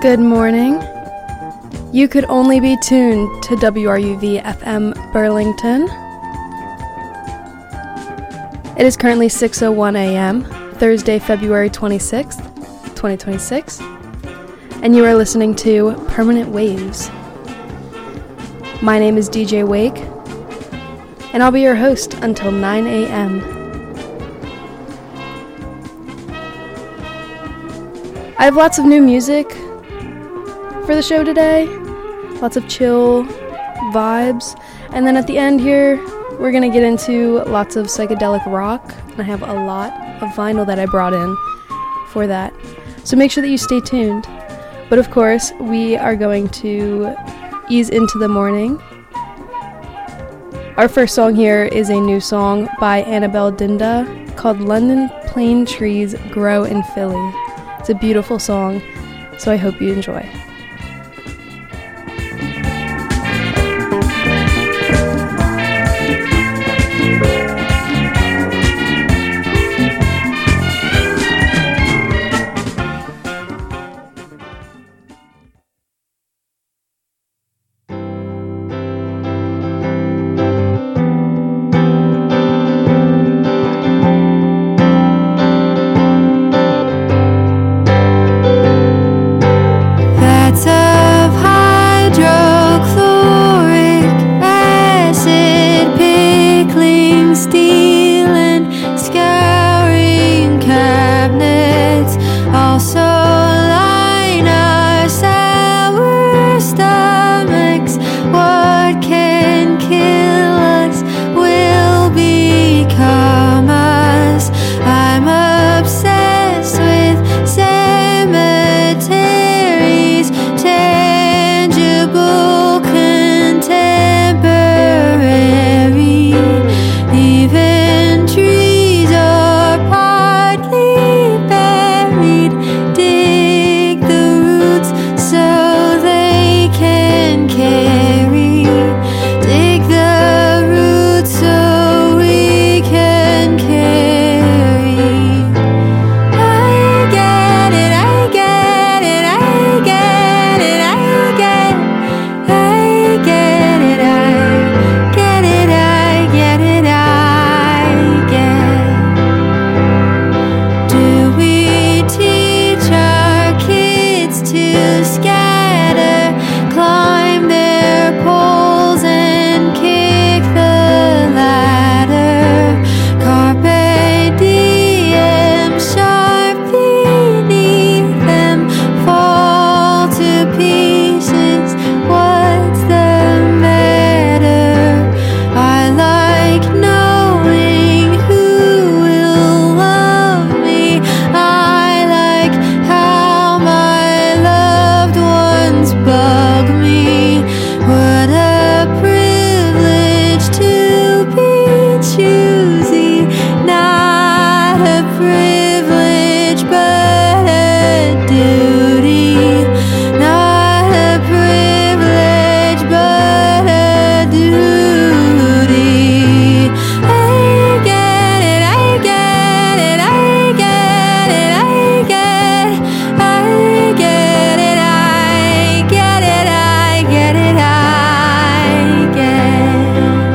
Good morning. You could only be tuned to WRUV FM Burlington. It is currently 6:01 a.m., Thursday, February 26th, 2026, and you are listening to Permanent Waves. My name is DJ Wake, and I'll be your host until 9 a.m. I have lots of new music for the show today, lots of chill vibes, and then at the end here, we're gonna get into lots of psychedelic rock, and I have a lot of vinyl that I brought in for that, so make sure that you stay tuned. But of course, we are going to ease into the morning. Our first song here is a new song by Annabelle Dinda called London Plane Trees Grow in Philly. It's a beautiful song, so I hope you enjoy.